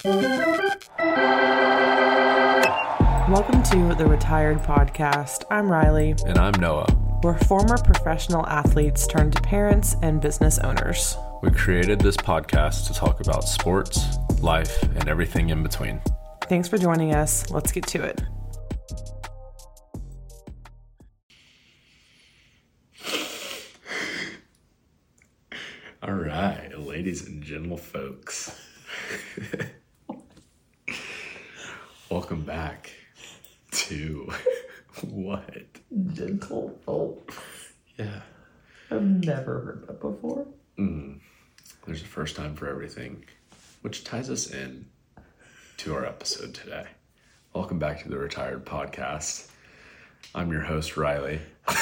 Welcome to the Retired Podcast. I'm Riley. And I'm Noah. We're former professional athletes turned parents and business owners. We created this podcast to talk about sports, life, and everything in between. Thanks for joining us. Let's get to it. All right, ladies and gentle folks. Welcome back to what? Gentle folk. Yeah. I've never heard that before. There's a first time for everything, which ties us in to our episode today. Welcome back to the Retired Podcast. I'm your host, Riley.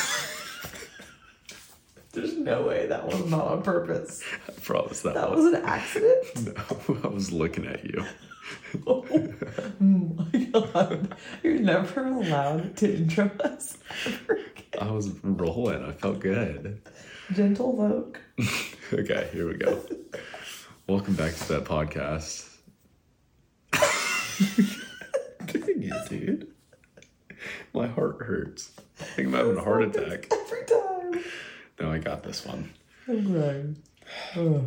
There's no way that was not on purpose. I promise That was an accident? No, I was looking at you. Oh my god. You're never allowed to intro us ever again. I was rolling. I felt good. Gentle folk. Okay, here we go. Welcome back to that podcast. Dang it, dude. My heart hurts. I think I'm having a heart attack. Every time. No, I got this one. I'm crying. Oh.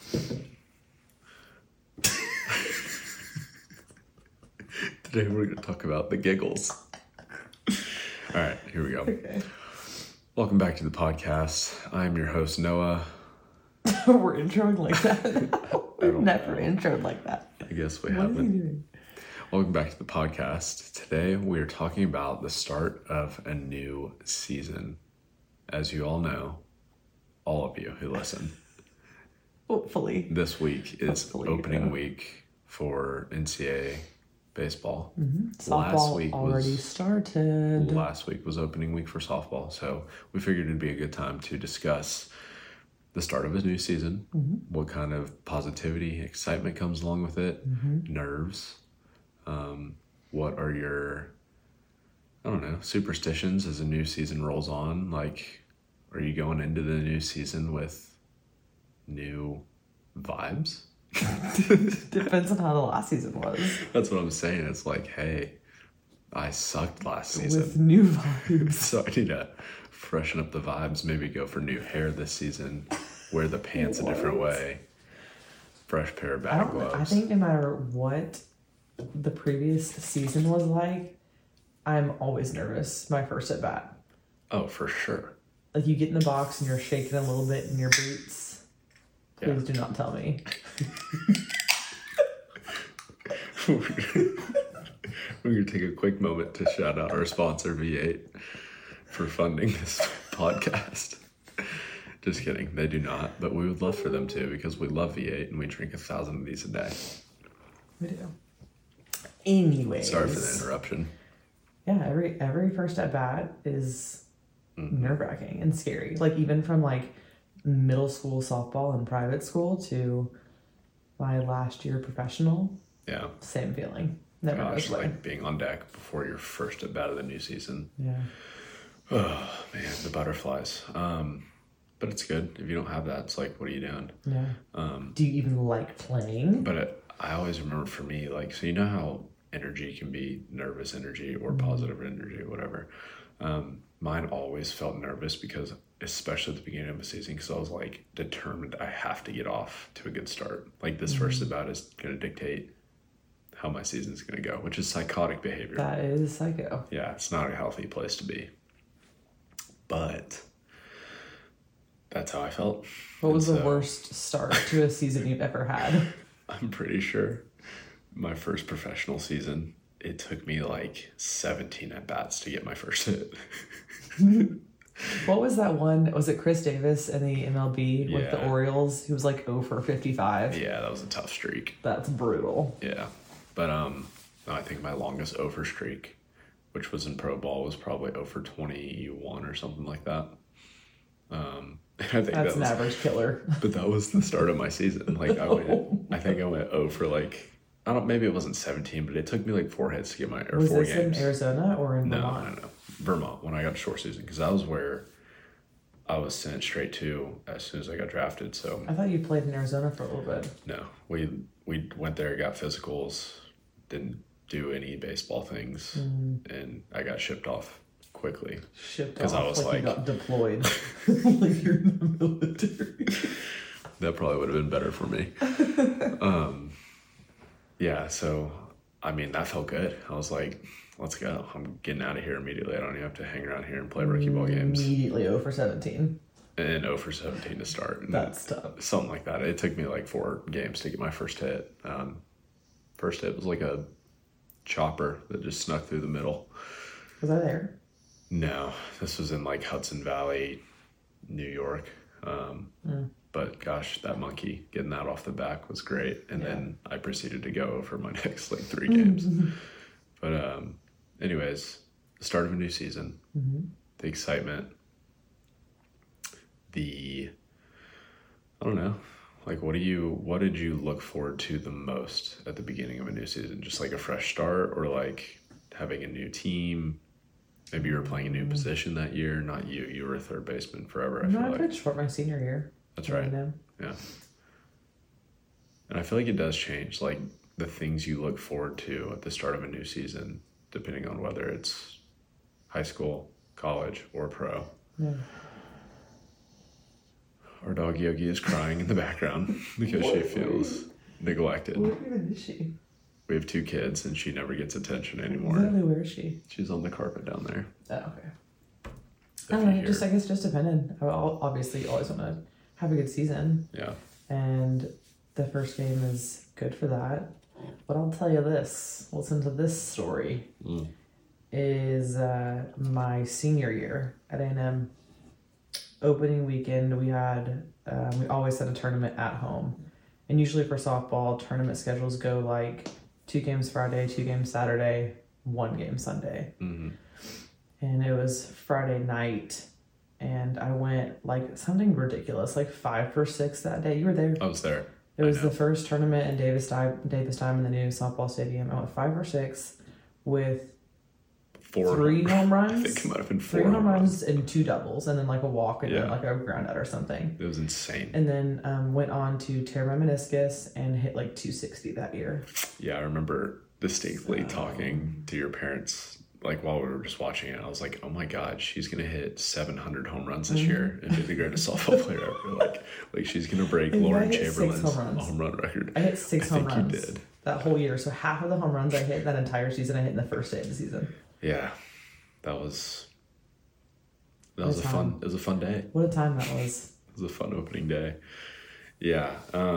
Today we're going to talk about the giggles. All right, here we go. Okay. Welcome back to the podcast. I'm your host, Noah. We're introing like that now. We've don't never know. introed like that. I guess we What is he haven't. doing? Welcome back to the podcast. Today we are talking about the start of a new season. As you all know, all of you who listen, Hopefully. this week is Hopefully, opening yeah. week for NCAA baseball. Softball already started. Last week was opening week for softball, so we figured it'd be a good time to discuss the start of a new season, what kind of positivity, excitement comes along with it, nerves, what are your, I don't know, superstitions as a new season rolls on. Like, are you going into the new season with new vibes? Depends on how the last season was. That's what I'm saying. It's like, hey, I sucked last season. With new vibes. So I need to freshen up the vibes, maybe go for new hair this season, wear the pants a different What? way, fresh pair of I batting don't know. I gloves. think no matter what the previous season was like, I'm always nervous my first at bat. Oh, for sure. Like you get in the box and you're shaking a little bit in your boots. Please do not tell me. We're going to take a quick moment to shout out our sponsor, V8, for funding this podcast. Just kidding. They do not, but we would love for them to because we love V8 and we drink 1,000 of these a day. We do. Anyways. Sorry for the interruption. Yeah, every first at bat is nerve-wracking and scary. Like even from like middle school softball and private school to my last year professional, Yeah. same feeling. Never Gosh, goes away. like being on deck before your first at bat of the new season. Yeah. Oh, man, the butterflies. But it's good. If you don't have that, it's like, what are you doing? Yeah. Do you even like playing? But I always remember for me, like, so you know how energy can be nervous energy or positive energy or whatever. Mine always felt nervous because, especially at the beginning of a season, because I was like determined I have to get off to a good start. Like this first at bat is going to dictate how my season's going to go, which is psychotic behavior. That is psycho. Yeah, it's not a healthy place to be. But that's how I felt. What was And the so, worst start to a season you've ever had? I'm pretty sure my first professional season, it took me like 17 at-bats to get my first hit. What was that one? Was it Chris Davis in the MLB with the Yeah. Orioles? He was like 0 for 55. Yeah, that was a tough streak. That's brutal. Yeah. But no, I think my longest over streak, which was in pro ball, was probably 0 for 21 or something like that. I think That's an average killer. But that was the start of my season. Like I think I went 0 for like, I don't, maybe it wasn't 17, but it took me like 4 hits to get my, or Was 4 this games. in Arizona or in No, Vermont? no. Vermont, when I got a short season, because that was where I was sent straight to as soon as I got drafted. So I thought you played in Arizona for a little bit. no, we we went there, got physicals, didn't do any baseball things, and I got shipped off quickly. Shipped off I was like you got deployed. Like you're in the military. That probably would have been better for me. Yeah, so, I mean, that felt good. I was like, let's go. I'm getting out of here immediately. I don't even have to hang around here and play rookie ball games. Immediately 0 for 17. And 0 for 17 to start. And that's tough. Something like that. It took me like 4 games to get my first hit. First hit was like a chopper that just snuck through the middle. Was I there? No, this was in like Hudson Valley, New York. But gosh, that monkey, getting that off the back was great. And then I proceeded to go for my next like 3 games. But anyways, the start of a new season, the excitement, I don't know, like what did you look forward to the most at the beginning of a new season? Just like a fresh start, or like having a new team? Maybe you were playing a new position that year. Not you. You were a third baseman forever. I played short my senior year. That's right. Yeah. And I feel like it does change, like the things you look forward to at the start of a new season, depending on whether it's high school, college, or pro. Yeah. Our dog Yogi is crying in the background because she feels neglected. Where even is she? We have 2 kids and she never gets attention anymore. Literally, where is she? She's on the carpet down there. Oh, okay. I don't know, I guess just dependent. I obviously always want to have a good season. Yeah. And the first game is good for that. But I'll tell you this, listen to this story, is my senior year at A&M. Opening weekend, we always had a tournament at home. And usually for softball, tournament schedules go like 2 games Friday, 2 games Saturday, 1 game Sunday. And it was Friday night, and I went like something ridiculous, like 5 for 6 that day. You were there. I was there. It was the first tournament in Davis time in the new softball stadium. I went 5 for 6 with 3 home runs. I think it might have been 4 home runs and 2 doubles, and then like a walk and then like a ground out or something. It was insane. And then went on to tear my meniscus and hit like 260 that year. Yeah, I remember distinctly talking to your parents like while we were just watching it. I was like, oh my god, she's gonna hit 700 home runs this year and be the greatest softball player ever. Like she's gonna break Lauren Chamberlain's home run record. I hit 6 home runs. You did that whole year. So half of the home runs I hit that entire season, I hit in the first day of the season. Yeah, that was a fun day. What a time that was. It was a fun opening day. Yeah.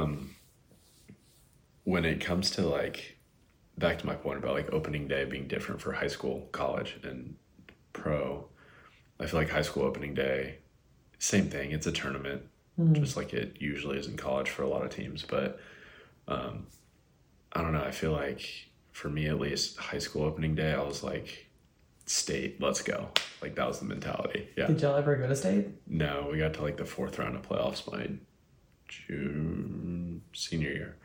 When it comes to like, back to my point about like opening day being different for high school, college, and pro, I feel like high school opening day, same thing. It's a tournament, just like it usually is in college for a lot of teams. But I don't know. I feel like for me, at least, high school opening day, I was like, state, let's go. Like that was the mentality. Yeah. Did y'all ever go to state? No, we got to like the 4th round of playoffs my senior year.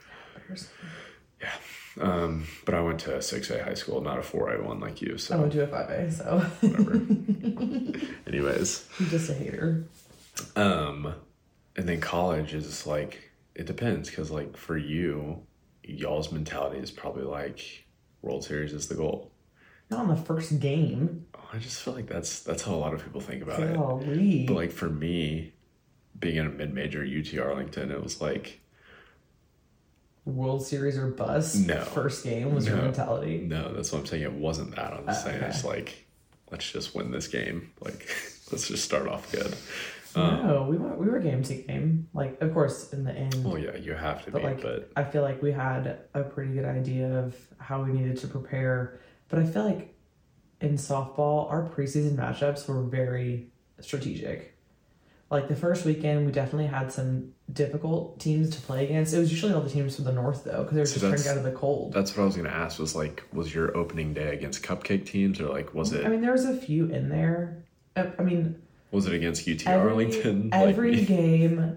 Yeah. But I went to a 6A high school, not a 4A one like you. So I went to a 5A, so whatever. Anyways. I'm just a hater. And then college is like, it depends, because like for you, y'all's mentality is probably like World Series is the goal. Not on the first game. I just feel like that's how a lot of people think about it. But like for me, being in a mid-major UT Arlington, it was like World Series or bust. No. First game was your mentality. No, that's what I'm saying. It wasn't that. I'm just saying it's like, let's just win this game. Like, let's just start off good. No, we were game to game. Like, of course, in the end. Well, yeah, you have to be. Like, but I feel like we had a pretty good idea of how we needed to prepare. But I feel like in softball, our preseason matchups were very strategic. Like the first weekend, we definitely had some difficult teams to play against. It was usually all the teams from the north, though, because they were just trying to get out of the cold. That's what I was going to ask, was your opening day against cupcake teams, or like, was it? I mean, there was a few in there. I mean, was it against UT Arlington? Every game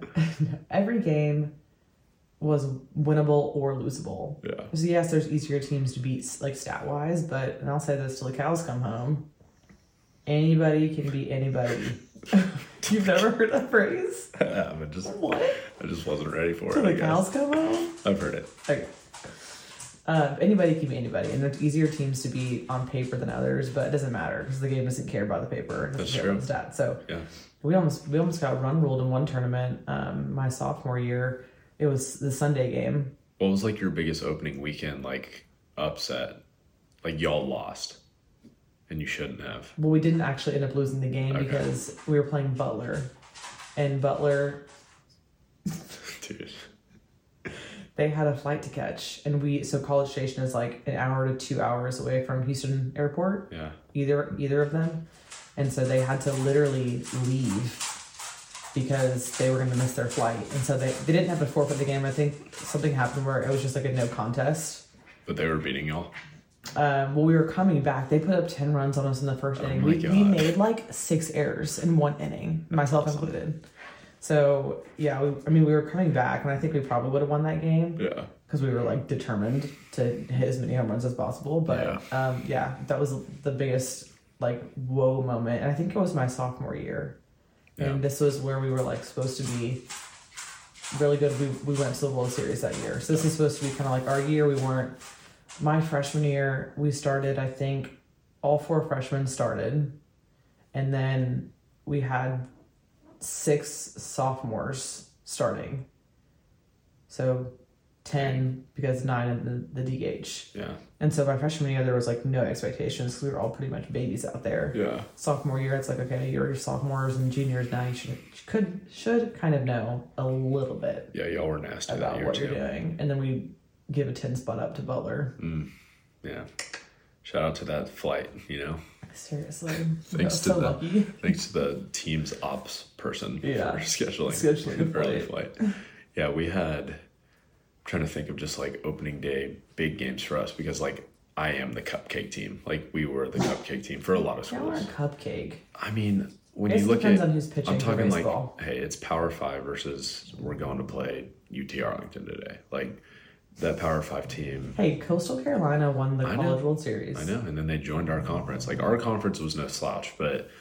was winnable or losable. Yeah. So yes, there's easier teams to beat, like stat-wise, but, and I'll say this till the cows come home, anybody can beat anybody. You've never heard that phrase? I just wasn't ready for it. Till the cows come home? I've heard it. Okay. Anybody can be anybody, and there's easier teams to beat on paper than others, but it doesn't matter because the game doesn't care about the paper. It doesn't care about the stats. So yeah. we almost got run ruled in one tournament. My sophomore year, it was the Sunday game. What was like your biggest opening weekend like upset? Like y'all lost, and you shouldn't have. Well, we didn't actually end up losing the game because we were playing Butler, and Butler, dude, they had a flight to catch, and so College Station is like an hour to 2 hours away from Houston Airport. Yeah. Either of them, and so they had to literally leave because they were going to miss their flight, and so they didn't have to forfeit the game. I think something happened where it was just like a no contest. But they were beating y'all. Well, we were coming back. They put up 10 runs on us in the first inning. We made like 6 errors in one inning, myself included. So yeah, we were coming back, and I think we probably would have won that game. Yeah. Because we were like determined to hit as many home runs as possible. But that was the biggest like whoa moment, and I think it was my sophomore year. And this was where we were like supposed to be really good. We went to the World Series that year. So this is supposed to be kind of like our year. We weren't. My freshman year, we started, I think, all 4 freshmen started. And then we had 6 sophomores starting. So 10 because 9 in the DH. Yeah. And so my freshman year, there was like no expectations because we were all pretty much babies out there. Yeah. Sophomore year, it's like, okay, you're your sophomores and juniors now. You should kind of know a little bit. Yeah, y'all were nasty about that year what too. You're doing, and then we give a 10 spot up to Butler. Yeah. Shout out to that flight. Seriously, thanks to lucky. Thanks to the team's ops person for scheduling the early flight. Yeah, we had. I'm trying to think of just like opening day big games for us because like I am the cupcake team. Like we were the cupcake team for a lot of schools. Y'all are a cupcake. I mean, when you look at, on who's pitching. I'm talking like, hey, it's Power 5 versus we're going to play UT Arlington today. Like that Power 5 team. Hey, Coastal Carolina won the College World Series. I know, and then they joined our conference. Like our conference was no slouch, but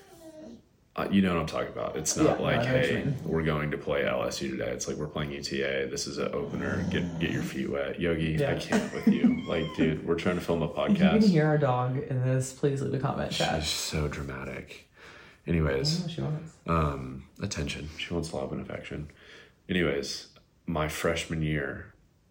you know what I'm talking about. It's not hey, we're going to play LSU today. It's like we're playing UTA. This is an opener. Get your feet wet. Yogi, I can't with you. Like, dude, we're trying to film a podcast. If you can hear our dog in this, please leave a comment chat. She's so dramatic. Anyways, she wants. Attention. She wants love and affection. Anyways, my freshman year,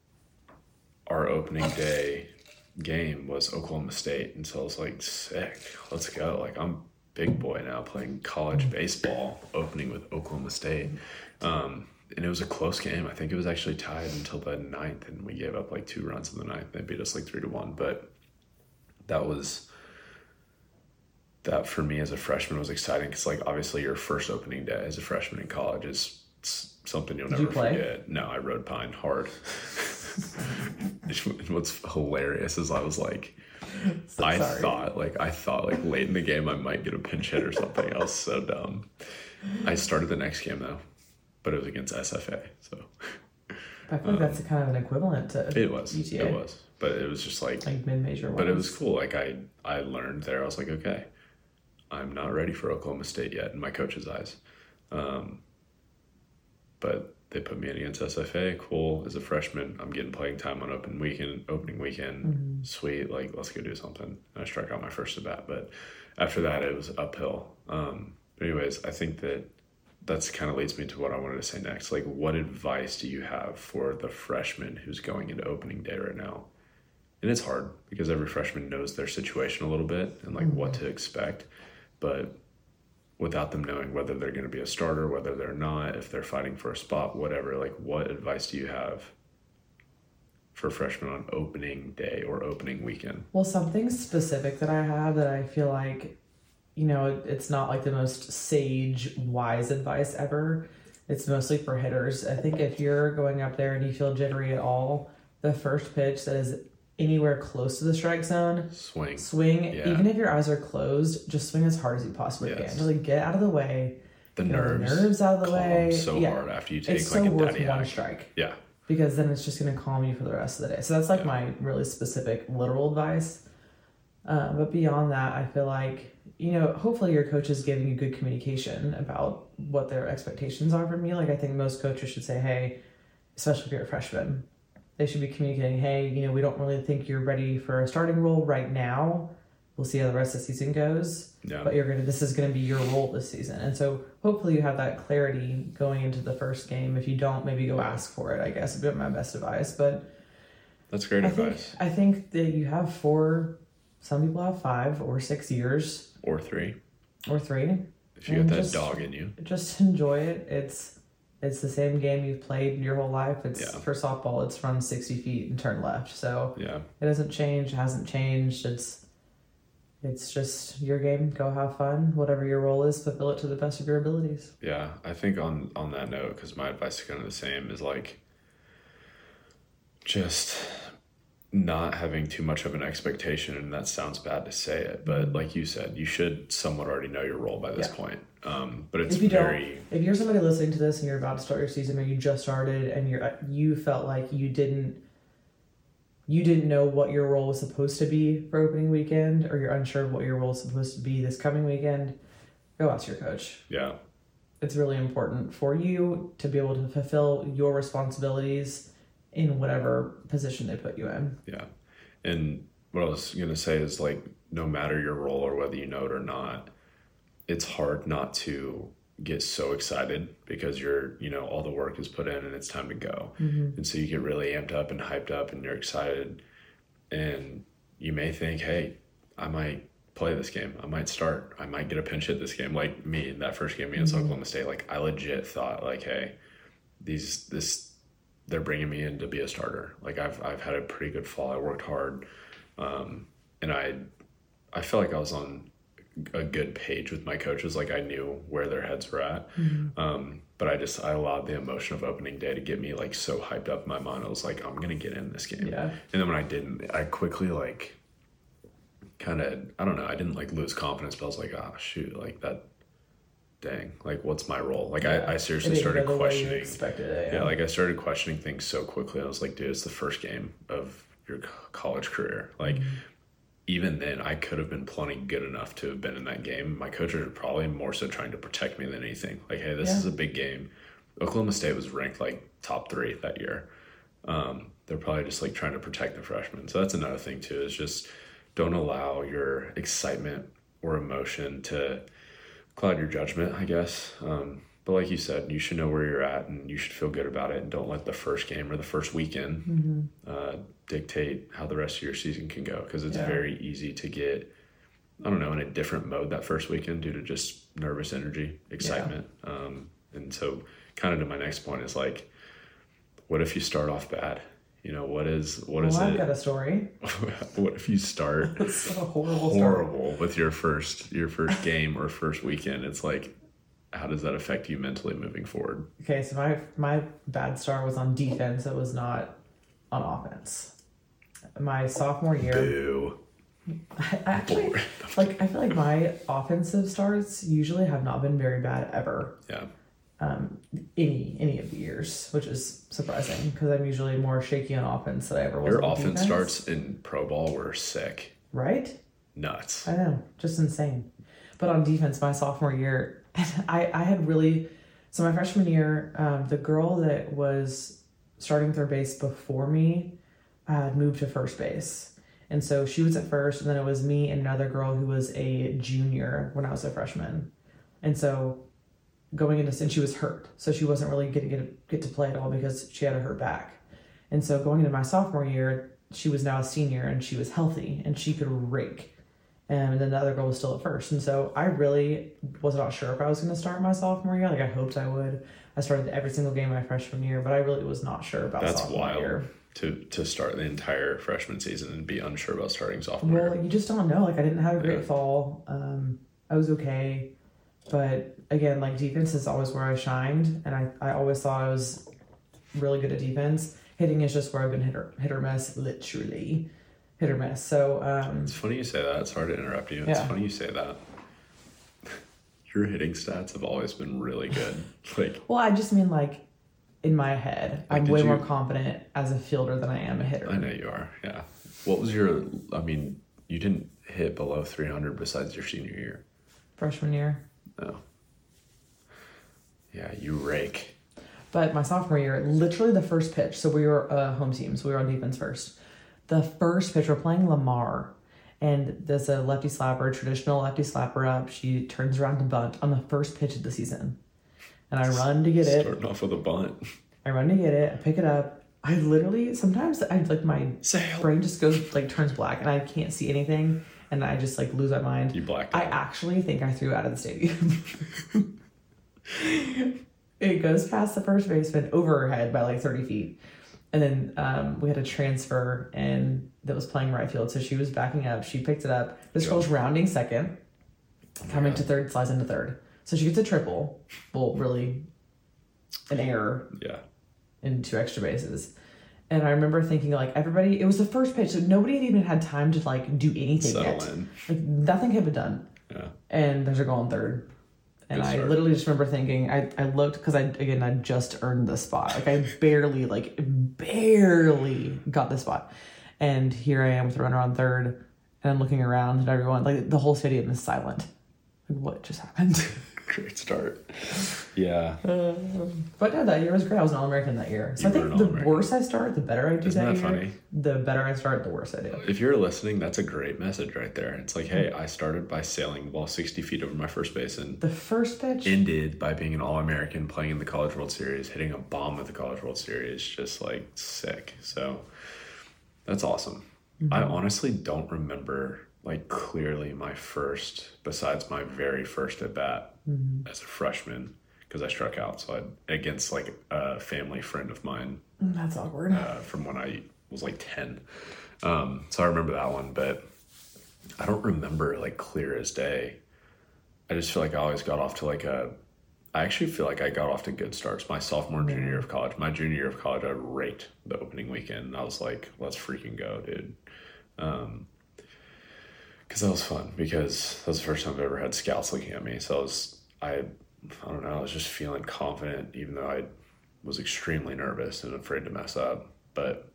our opening day game was Oklahoma State. And so I was like, sick. Let's go. Like, I'm big boy now playing college baseball, opening with Oklahoma State. And it was a close game. I think it was actually tied until the 9th, and we gave up like 2 runs in the 9th. They beat us like 3-1. But that for me as a freshman was exciting because like obviously your first opening day as a freshman in college is something you'll never forget. No, I rode pine hard. What's hilarious is I was like, I thought late in the game I might get a pinch hit or something. I was so dumb. I started the next game though, but it was against SFA. So I feel like that's kind of an equivalent to UTA. It was, but it was just like mid-major ones. But it was cool. Like I learned there. I was like, okay, I'm not ready for Oklahoma State yet in my coach's eyes. But they put me in against SFA. Cool. As a freshman, I'm getting playing time on opening weekend. Mm-hmm. Sweet. Like, let's go do something. And I struck out my first at bat. But after that, it was uphill. But anyways, I think that's kind of leads me to what I wanted to say next. Like, what advice do you have for the freshman who's going into opening day right now? And it's hard because every freshman knows their situation a little bit and like what to expect. But without them knowing whether they're going to be a starter, whether they're not, if they're fighting for a spot, whatever, like what advice do you have for freshmen on opening day or opening weekend? Well, something specific that I have that I feel like, it's not like the most sage, wise advice ever. It's mostly for hitters. I think if you're going up there and you feel jittery at all, the first pitch that is anywhere close to the strike zone, swing. Yeah. Even if your eyes are closed, just swing as hard as you possibly can. Just like get out of the way. The nerves out of the way. So hard after you take it's like so a worth daddy one hack. strike. Yeah. Because then it's just going to calm you for the rest of the day. So that's like my really specific literal advice. But beyond that, I feel like, hopefully your coach is giving you good communication about what their expectations are from you. Like I think most coaches should say, hey, especially if you're a freshman, they should be communicating, hey, we don't really think you're ready for a starting role right now. We'll see how the rest of the season goes. Yeah. But this is gonna be your role this season. And so hopefully you have that clarity going into the first game. If you don't, maybe go ask for it, I guess, would be my best advice. But that's great advice. I think that you have 4, some people have 5 or 6 years. Or 3. If you get that dog in you. Just enjoy it. It's the same game you've played your whole life. For softball, it's run 60 feet and turn left. So it doesn't change, hasn't changed. It's just your game. Go have fun. Whatever your role is, fulfill it to the best of your abilities. Yeah, I think on that note, because my advice is kind of the same, is like just not having too much of an expectation. And that sounds bad to say it, but like you said, you should somewhat already know your role by this point. But it's if you're somebody listening to this and you're about to start your season, or you just started and you felt like you didn't know what your role was supposed to be for opening weekend, or you're unsure of what your role is supposed to be this coming weekend, go ask your coach. Yeah. It's really important for you to be able to fulfill your responsibilities in whatever position they put you in. Yeah. And what I was going to say is, like, no matter your role or whether you know it or not, it's hard not to get so excited because all the work is put in and it's time to go. Mm-hmm. And so you get really amped up and hyped up and you're excited, and you may think, hey, I might play this game. I might start. I might get a pinch hit this game. Like me in that first game against Oklahoma State, like I legit thought like, hey, they're bringing me in to be a starter. Like I've had a pretty good fall. I worked hard. And I feel like I was on a good page with my coaches. Like I knew where their heads were at. Mm-hmm. But I allowed the emotion of opening day to get me like so hyped up in my mind. I was like, I'm going to get in this game. Yeah. And then when I didn't, I quickly like kind of, I don't know, I didn't like lose confidence, but I was like, oh shoot, like that, dang, like what's my role? Like I seriously started questioning. Like I started questioning things so quickly. I was like, dude, it's the first game of your college career. Like even then I could have been plenty good enough to have been in that game. My coaches are probably more so trying to protect me than anything. Like, hey, this is a big game. Oklahoma State was ranked like top 3 that year. They're probably just like trying to protect the freshmen. So that's another thing too, is just don't allow your excitement or emotion to cloud your judgment, I guess. But like you said, you should know where you're at and you should feel good about it, and don't let the first game or the first weekend dictate how the rest of your season can go, because it's very easy to get, I don't know, in a different mode that first weekend due to just nervous energy, excitement. And so kind of to my next point is like, what if you start off bad? What is I've got a story. What if you start It's a horrible with your first game or first weekend? It's like, how does that affect you mentally moving forward? Okay, so my bad start was on defense. It was not on offense. My sophomore year. Boo. I actually I feel like my offensive starts usually have not been very bad ever. Yeah. Any of the years, which is surprising because I'm usually more shaky on offense than I ever was. Your offense starts in pro ball were sick. Right? Nuts. I know, just insane. But on defense, my sophomore year, I had really, so my freshman year, the girl that was starting third base before me had moved to first base. And so she was at first, and then it was me and another girl who was a junior when I was a freshman. And so going into, and she was hurt, so she wasn't really getting to get to play at all because she had a hurt back. And so going into my sophomore year, she was now a senior and she was healthy and she could rake. And then the other girl was still at first. And so I really was not sure if I was going to start my sophomore year. Like I hoped I would. I started every single game my freshman year, but I really was not sure about sophomore year. That's wild to start the entire freshman season and be unsure about starting sophomore year. Well, you just don't know. Like I didn't have a great fall. I was okay. But again, like defense is always where I shined. And I always thought I was really good at defense. Hitting is just where I've been hit or miss, literally. Hit or miss. So it's funny you say that. It's hard to interrupt you. It's funny you say that. Your hitting stats have always been really good. Well, I just mean like in my head, I'm way more confident as a fielder than I am a hitter. I know you are. Yeah. What was you didn't hit below 300 besides your senior year. Freshman year. No. Yeah, you rake. But my sophomore year, literally the first pitch, so we were a home team, so we were on defense first. The first pitch, we're playing Lamar, and there's a lefty slapper, traditional lefty slapper up. She turns around to bunt on the first pitch of the season. And I run to get it. Starting off with a bunt. I run to get it, I pick it up. I literally, sometimes my brain just goes, like, turns black, and I can't see anything, and I just, like, lose my mind. You blacked I out. actually think I threw it out of the stadium. It goes past the first baseman over her head by like 30 feet. And then we had a transfer and that was playing right field. So she was backing up. She picked it up. This girl's rounding second, coming to third, slides into third. So she gets a triple. Well, really an error. Yeah. And 2 extra bases. And I remember thinking, like, everybody, it was the first pitch, so nobody had even had time to, like, do anything Settle yet. in. Like, nothing had been done. Yeah. And there's a goal on third. And I literally just remember thinking, I looked, because I just earned the spot. Like, I barely got the spot. And here I am with the runner on third, and I'm looking around, and everyone, like, the whole stadium is silent. Like, what just happened? Great start. Yeah. But no, that year was great. I was an All-American that year. So I think the worse I start, the better I do Isn't that that year. funny? The better I start, the worse I do. If you're listening, that's a great message right there. It's like, hey, I started by sailing the ball 60 feet over my first base and The first pitch? ended by being an All-American, playing in the College World Series, hitting a bomb at the College World Series. Just, like, sick. So that's awesome. I honestly don't remember, like, clearly my first, besides my very first at bat as a freshman, because I struck out against, like, a family friend of mine. That's awkward. From when I was like 10. So I remember that one, but I don't remember, like, clear as day. I just feel like I always got off to I actually feel like I got off to good starts my sophomore and junior year of college. My junior year of college, I raked the opening weekend. And I was like, let's freaking go, dude. Because that was fun, because that was the first time I've ever had scouts looking at me. So I don't know, I was just feeling confident, even though I was extremely nervous and afraid to mess up. But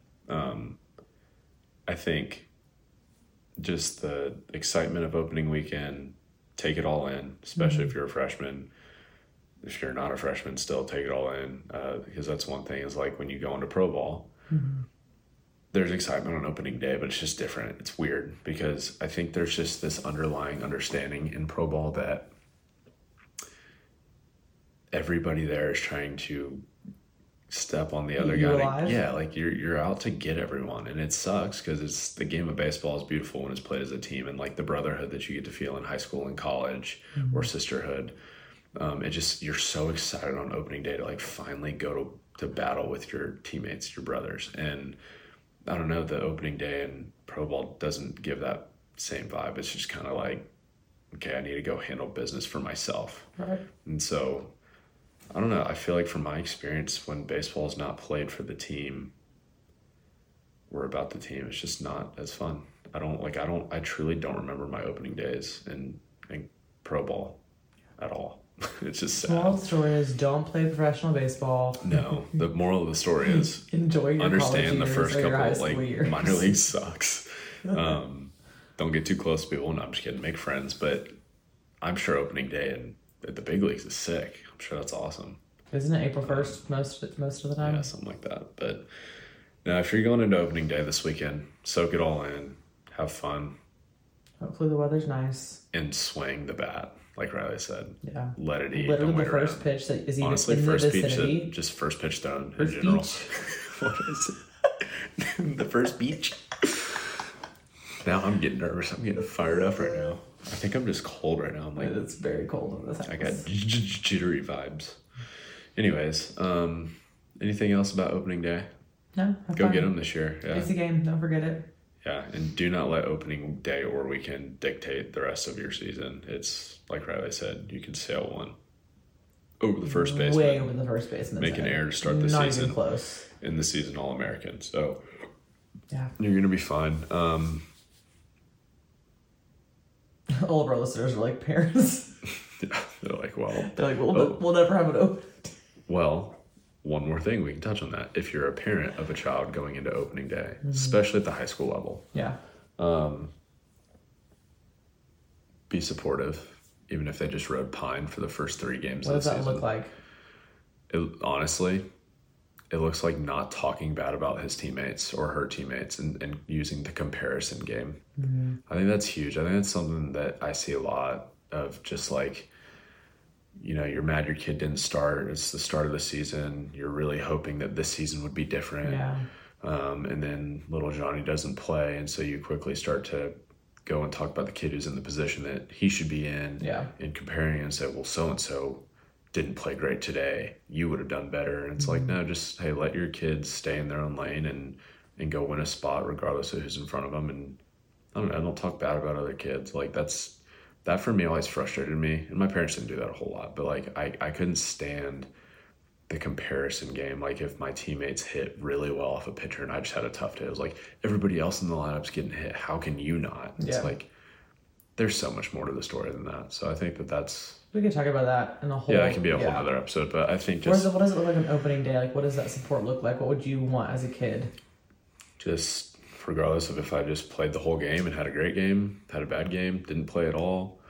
I think just the excitement of opening weekend, take it all in, especially if you're a freshman. If you're not a freshman, still take it all in, because that's one thing is, like, when you go into pro ball, there's excitement on opening day, but it's just different. It's weird because I think there's just this underlying understanding in pro ball that everybody there is trying to step on the other guy. Yeah, like you're out to get everyone, and it sucks because it's the game of baseball is beautiful when it's played as a team, and like the brotherhood that you get to feel in high school and college or sisterhood. It just, you're so excited on opening day to, like, finally go to battle with your teammates, your brothers. And I don't know, the opening day in pro ball doesn't give that same vibe. It's just kind of like, okay, I need to go handle business for myself. Right. And so, I don't know, I feel like from my experience, when baseball is not played for the team or about the team, it's just not as fun. I truly don't remember my opening days in pro ball at all. It's just sad. Moral of the story is don't play professional baseball. No, the moral of the story is enjoy your understand the first couple, like, years. minor league sucks. Don't get too close to people. No, I'm just kidding. Make friends, but I'm sure opening day at the big leagues is sick. I'm sure that's awesome. Isn't it April 1st most of the time? Yeah, something like that. But now, if you're going into opening day this weekend, soak it all in, have fun, Hopefully the weather's nice. and swing the bat. Like Riley said, Yeah. let it eat. Literally Don't the wait first around. pitch that is even Honestly, in the first vicinity. beach, just first pitch thrown in First general. beach. What is it? The first beach. Now I'm getting nervous. I'm getting fired up right now. I think I'm just cold right now. I'm like, It's very cold in this house. I got jittery vibes. Anyways, anything else about opening day? No, Go get them this year. Yeah. It's a game. Don't forget it. Yeah, and do not let opening day or weekend dictate the rest of your season. It's like Riley said, you can sail one over the first baseman. Way over the first baseman. Make an error to start the Not season. even close. In the season All-American. So Yeah. you're going to be fine. All of our listeners are like parents. Yeah, they're like, well. They're like, we'll never have an open. Well, one more thing, we can touch on that. If you're a parent of a child going into opening day, especially at the high school level, Yeah. be supportive, even if they just rode Pine for the first 3 games What of does the that season. look like? honestly, it looks like not talking bad about his teammates or her teammates and using the comparison game. Mm-hmm. I think that's huge. I think that's something that I see a lot of, just like, you know, you're mad your kid didn't start. It's the start of the season. You're really hoping that this season would be different. Yeah. And then little Johnny doesn't play. And so you quickly start to go and talk about the kid who's in the position that he should be in. Yeah. And comparing and say, well, so-and-so didn't play great today. You would have done better. And it's like, no, just, hey, let your kids stay in their own lane and go win a spot regardless of who's in front of them. And I don't talk bad about other kids. Like that for me always frustrated me. And my parents didn't do that a whole lot, but like I couldn't stand the comparison game. Like if my teammates hit really well off a pitcher and I just had a tough day, it was like, everybody else in the lineup's getting hit. How can you not? Yeah. It's like, there's so much more to the story than that. So I think we could talk about that in a whole... Yeah, it can be a whole other episode, but I think just... What does it look like on opening day? Like, what does that support look like? What would you want as a kid? Just, regardless of if I just played the whole game and had a great game, had a bad game, didn't play at all,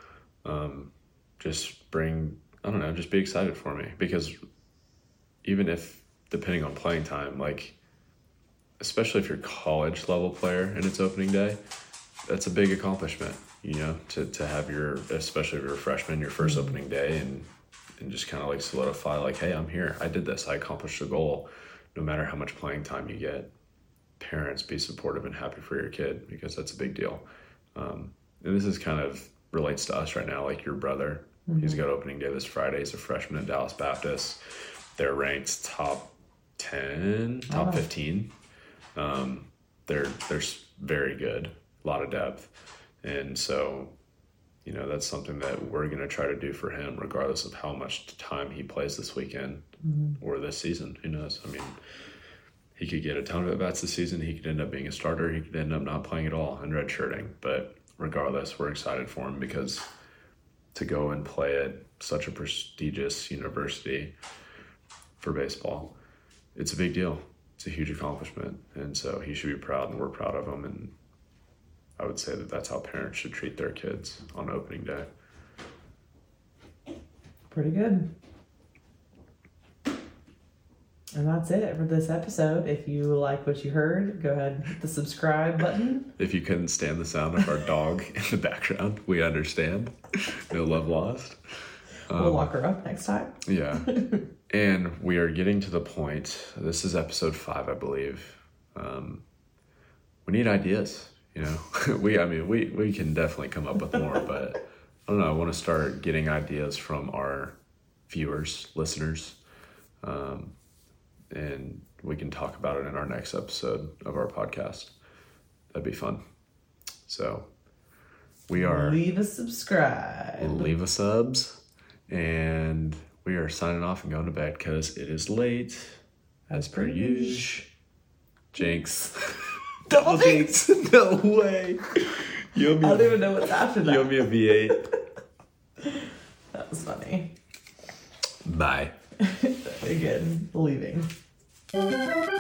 just be excited for me. Because even if, depending on playing time, like, especially if you're a college level player and it's opening day, that's a big accomplishment. You know, to have especially if you're a freshman, your first opening day and just kind of like solidify, like, hey, I'm here. I did this. I accomplished a goal. No matter how much playing time you get, parents, be supportive and happy for your kid, because that's a big deal. And this is kind of relates to us right now, like your brother. Mm-hmm. He's got opening day this Friday. He's a freshman at Dallas Baptist. They're ranked top 10, top 15. They're very good, a lot of depth. And so, you know, that's something that we're going to try to do for him, regardless of how much time he plays this weekend or this season. Who knows? I mean, he could get a ton of at-bats this season. He could end up being a starter. He could end up not playing at all and redshirting. But regardless, we're excited for him, because to go and play at such a prestigious university for baseball, it's a big deal. It's a huge accomplishment. And so he should be proud, and we're proud of him. And I would say that that's how parents should treat their kids on opening day. Pretty good. And that's it for this episode. If you like what you heard, go ahead and hit the subscribe button. If you couldn't stand the sound of our dog in the background, we understand. No love lost. We'll lock her up next time. Yeah. And we are getting to the point. This is episode 5, I believe. We need ideas. You know, we can definitely come up with more, but I don't know. I want to start getting ideas from our viewers, listeners, and we can talk about it in our next episode of our podcast. That'd be fun. So we are... Leave a subscribe. Leave a subs. And we are signing off and going to bed because it is late. As per usual. Jinx. Double jinx. No way. I don't even know what's after that. You owe me a V8. That was funny. Bye. Again, leaving.